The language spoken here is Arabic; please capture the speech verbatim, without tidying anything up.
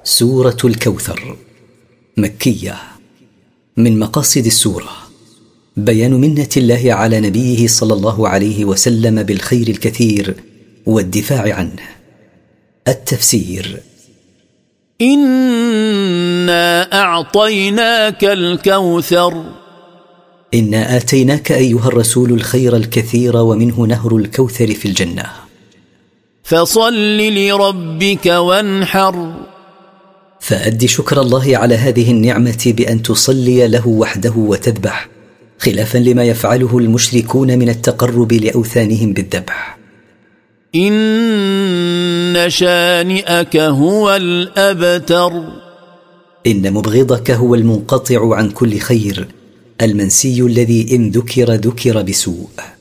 سورة الكوثر مكية. من مقاصد السورة بيان منة الله على نبيه صلى الله عليه وسلم بالخير الكثير والدفاع عنه. التفسير: إنا أعطيناك الكوثر. إنا آتيناك أيها الرسول الخير الكثير، ومنه نهر الكوثر في الجنة. فصل لربك وانحر. فأد شكر الله على هذه النعمة بأن تصلي له وحده وتذبح، خلافا لما يفعله المشركون من التقرب لأوثانهم بالذبح. إن شانئك هو الأبتر. إن مبغضك هو المنقطع عن كل خير، المنسي الذي إن ذكر ذكر بسوء.